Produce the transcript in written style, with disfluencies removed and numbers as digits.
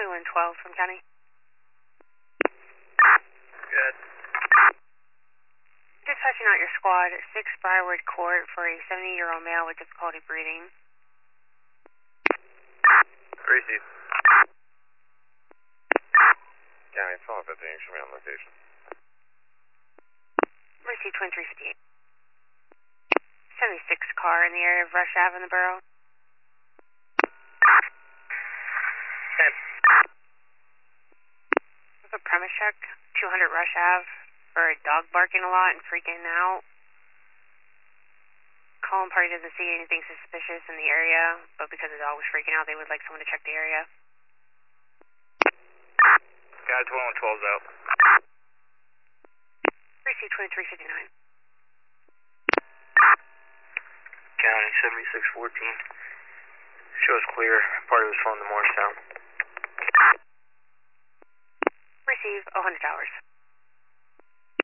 2112 from County. Good. Dispatching out your squad at 6 Briarwood Court for a 70-year-old male with difficulty breathing. Receive. County, follow 15, show me on location. Receive 2358. 76 car in the area of Rush Ave in the borough. 10. With a premise check, 200 Rush Ave for a dog barking a lot and freaking out. Calling party doesn't see anything suspicious in the area, but because the dog was freaking out, they would like someone to check the area. Guy 2112's out. Receive 2359. County 7614. Shows clear. Part of his phone to Morristown. Receive $100.